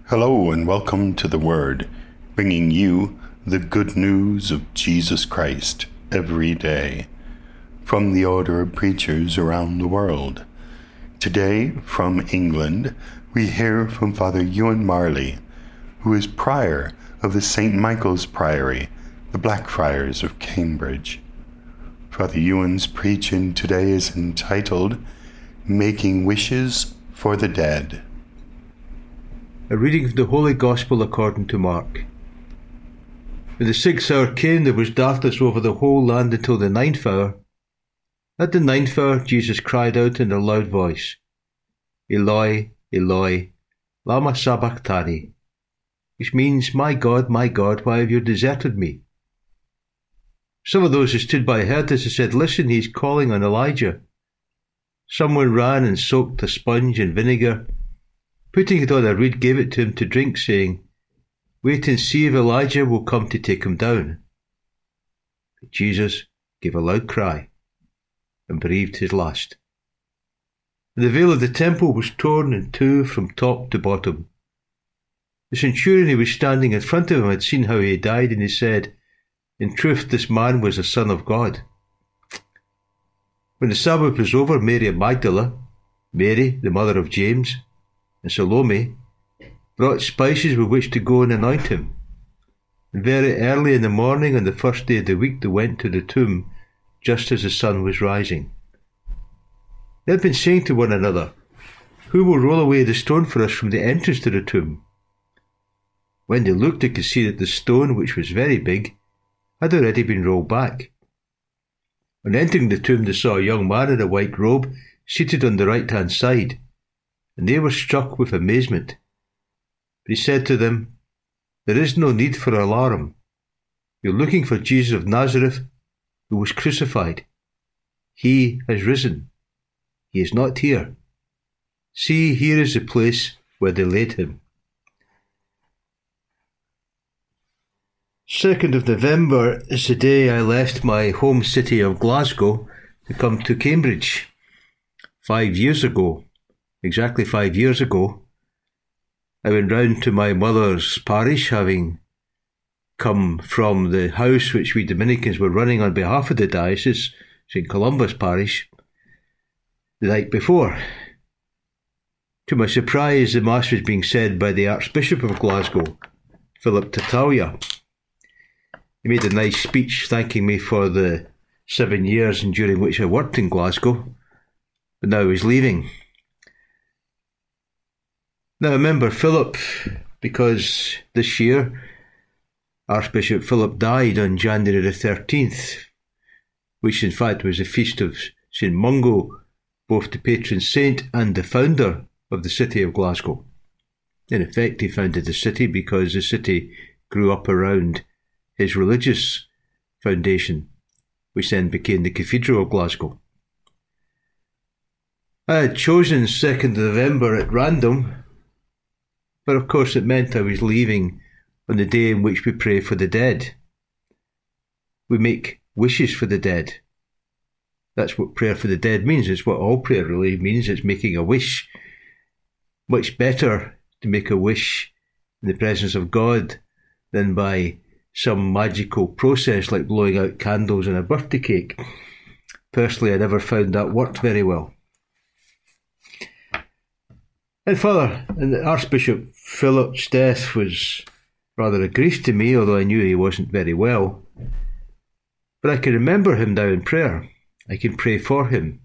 Hello and welcome to The Word, bringing you the good news of Jesus Christ every day from the order of preachers around the world. Today, from England, we hear from Father Ewan Marley, who is prior of the St. Michael's Priory, the Blackfriars of Cambridge. Father Ewan's preaching today is entitled, Making Wishes for the Dead. A reading from the Holy Gospel according to Mark. When the 6th hour came, there was darkness over the whole land until the 9th hour. At the 9th hour, Jesus cried out in a loud voice, Eloi, Eloi, lama sabachthani, which means, my God, why have you deserted me? Some of those who stood by heard this and said, Listen, he's calling on Elijah. Someone ran and soaked a sponge in vinegar, putting it on a reed, gave it to him to drink, saying, Wait and see if Elijah will come to take him down. But Jesus gave a loud cry and breathed his last. The veil of the temple was torn in two from top to bottom. The centurion who was standing in front of him had seen how he died, and he said, In truth, this man was a son of God. When the Sabbath was over, Mary of Magdala, Mary, the mother of James, and Salome brought spices with which to go and anoint him. And very early in the morning on the first day of the week they went to the tomb just as the sun was rising. They had been saying to one another, Who will roll away the stone for us from the entrance to the tomb? When they looked, they could see that the stone, which was very big, had already been rolled back. On entering the tomb, they saw a young man in a white robe seated on the right-hand side, and they were struck with amazement. But he said to them, There is no need for alarm. You're looking for Jesus of Nazareth, who was crucified. He has risen. He is not here. See, here is the place where they laid him. 2nd of November is the day I left my home city of Glasgow to come to Cambridge. 5 years ago, exactly 5 years ago, I went round to my mother's parish, having come from the house which we Dominicans were running on behalf of the diocese, St. Columba's Parish, the night before. To my surprise, the Mass was being said by the Archbishop of Glasgow, Philip Tatalia. He made a nice speech thanking me for the 7 years during which I worked in Glasgow, but now he's leaving. Now remember Philip, because this year Archbishop Philip died on January the 13th, which in fact was the feast of St. Mungo, both the patron saint and the founder of the city of Glasgow. In effect, he founded the city because the city grew up around his religious foundation, which then became the Cathedral of Glasgow. I had chosen 2nd November at random, but of course it meant I was leaving on the day in which we pray for the dead. We make wishes for the dead. That's what prayer for the dead means. It's what all prayer really means. It's making a wish. Much better to make a wish in the presence of God than by some magical process like blowing out candles on a birthday cake. Personally, I never found that worked very well. And Archbishop Philip's death was rather a grief to me, although I knew he wasn't very well. But I can remember him now in prayer. I can pray for him.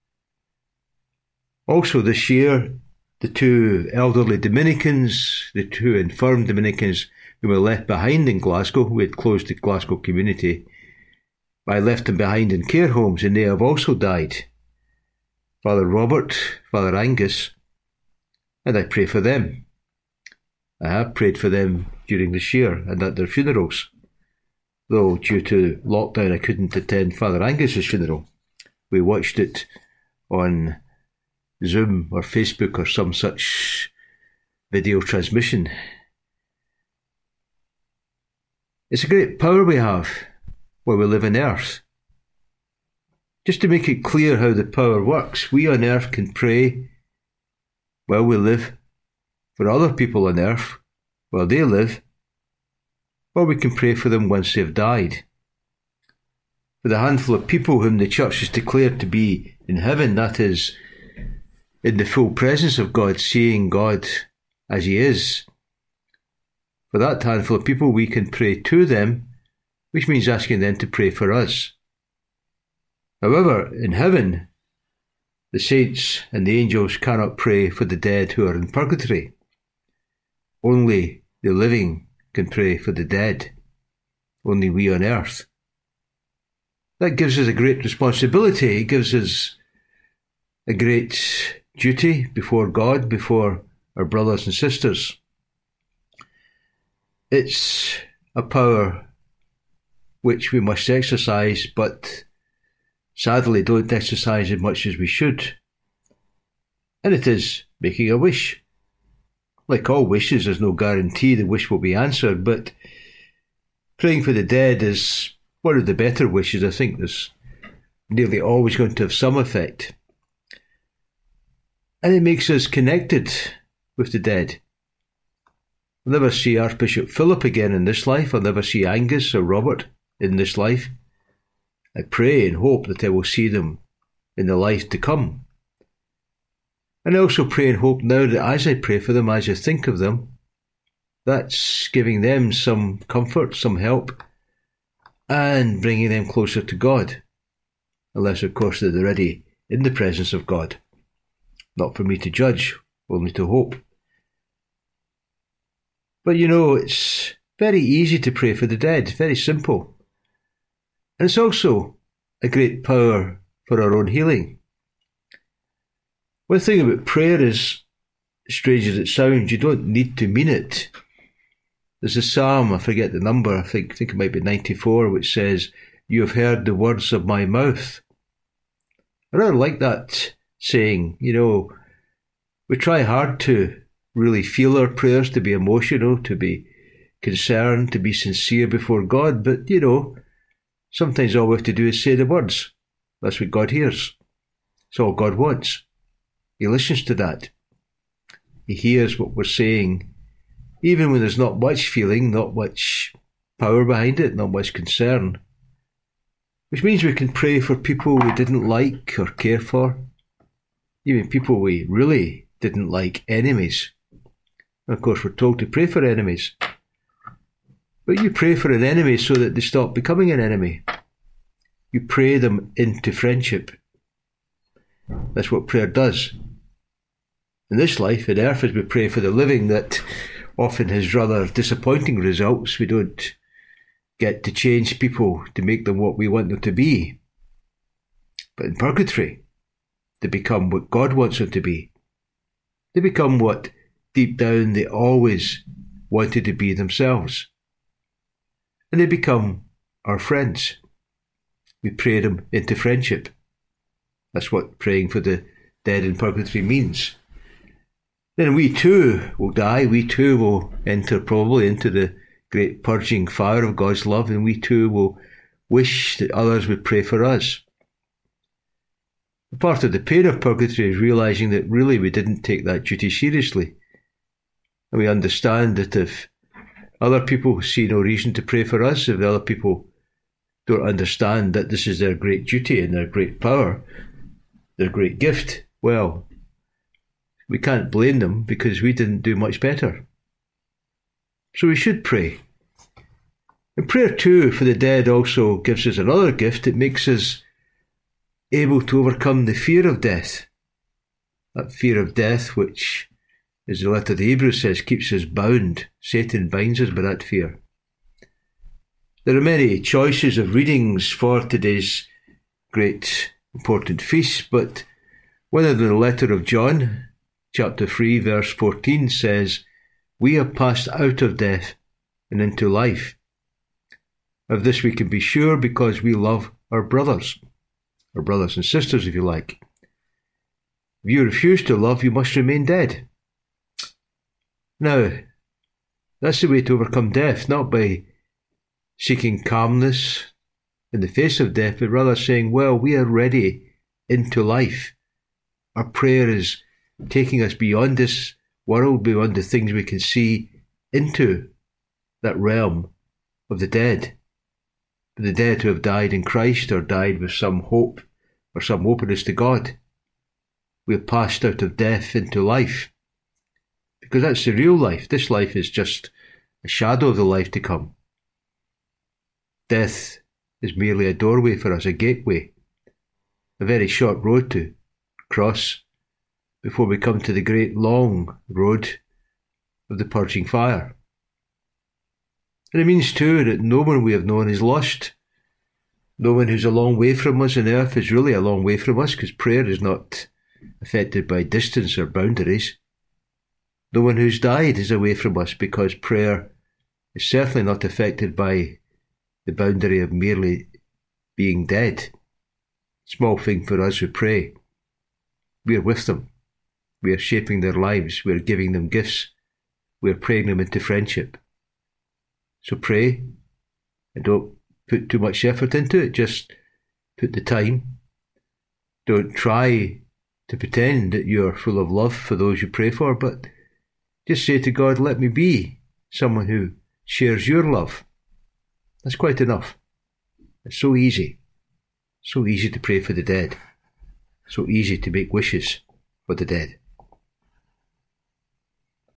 Also this year, the two elderly Dominicans, the two infirm Dominicans who were left behind in Glasgow, we had closed the Glasgow community, I left them behind in care homes, and they have also died. Father Robert, Father Angus, and I pray for them. I have prayed for them during this year and at their funerals, though due to lockdown I couldn't attend Father Angus's funeral. We watched it on Zoom or Facebook or some such video transmission. It's a great power we have while we live on earth. Just to make it clear how the power works, we on earth can pray while we live for other people on earth while they live, or we can pray for them once they've died. For the handful of people whom the Church has declared to be in heaven, that is, in the full presence of God, seeing God as He is, for that handful of people we can pray to them, which means asking them to pray for us. However, in heaven, the saints and the angels cannot pray for the dead who are in purgatory. Only the living can pray for the dead. Only we on earth. That gives us a great responsibility. It gives us a great duty before God, before our brothers and sisters. It's a power which we must exercise, but sadly don't exercise as much as we should. And it is making a wish. Like all wishes, there's no guarantee the wish will be answered, but praying for the dead is one of the better wishes. I think there's nearly always going to have some effect. And it makes us connected with the dead. I'll never see Archbishop Philip again in this life. I'll never see Angus or Robert in this life. I pray and hope that I will see them in the life to come. And I also pray and hope now that as I pray for them, as I think of them, that's giving them some comfort, some help, and bringing them closer to God. Unless, of course, they're already in the presence of God. Not for me to judge, only to hope. But it's very easy to pray for the dead, very simple. And it's also a great power for our own healing. One thing about prayer is, strange as it sounds, you don't need to mean it. There's a psalm, I forget the number, I think it might be 94, which says, "You have heard the words of my mouth." I rather like that saying. We try hard to really feel our prayers, to be emotional, to be concerned, to be sincere before God, but sometimes all we have to do is say the words. That's what God hears. It's all God wants. He listens to that. He hears what we're saying, even when there's not much feeling, not much power behind it, not much concern. Which means we can pray for people we didn't like or care for, even people we really didn't like, enemies. And of course, we're told to pray for enemies. But you pray for an enemy so that they stop becoming an enemy. You pray them into friendship. That's what prayer does. In this life, in earth, as we pray for the living, that often has rather disappointing results. We don't get to change people to make them what we want them to be. But in purgatory, they become what God wants them to be. They become what deep down they always wanted to be themselves. And they become our friends. We pray them into friendship. That's what praying for the dead in purgatory means. Then we too will die. We too will enter probably into the great purging fire of God's love, and we too will wish that others would pray for us. Part of the pain of purgatory is realising that really we didn't take that duty seriously. And we understand that if other people see no reason to pray for us, if other people don't understand that this is their great duty and their great power, their great gift, well, we can't blame them because we didn't do much better. So we should pray. And prayer too for the dead also gives us another gift. It makes us able to overcome the fear of death. That fear of death which, as the letter to the Hebrews says, keeps us bound. Satan binds us by that fear. There are many choices of readings for today's great important feast, but one of them, the letter of John, chapter 3, verse 14 says, "We have passed out of death and into life. Of this we can be sure because we love our brothers and sisters, if you like. If you refuse to love, you must remain dead." Now, that's the way to overcome death, not by seeking calmness in the face of death, but rather saying, well, we are ready into life. Our prayer is taking us beyond this world, beyond the things we can see, into that realm of the dead. The dead who have died in Christ or died with some hope or some openness to God. We have passed out of death into life. Because that's the real life. This life is just a shadow of the life to come. Death is merely a doorway for us, a gateway, a very short road to cross before we come to the great long road of the purging fire. And it means too that no one we have known is lost. No one who's a long way from us on earth is really a long way from us, because prayer is not affected by distance or boundaries. No one who's died is away from us, because prayer is certainly not affected by the boundary of merely being dead. Small thing for us who pray. We are with them. We are shaping their lives. We are giving them gifts. We are praying them into friendship. So pray, and don't put too much effort into it. Just put the time. Don't try to pretend that you are full of love for those you pray for, but just say to God, let me be someone who shares your love. That's quite enough. It's so easy. So easy to pray for the dead. So easy to make wishes for the dead.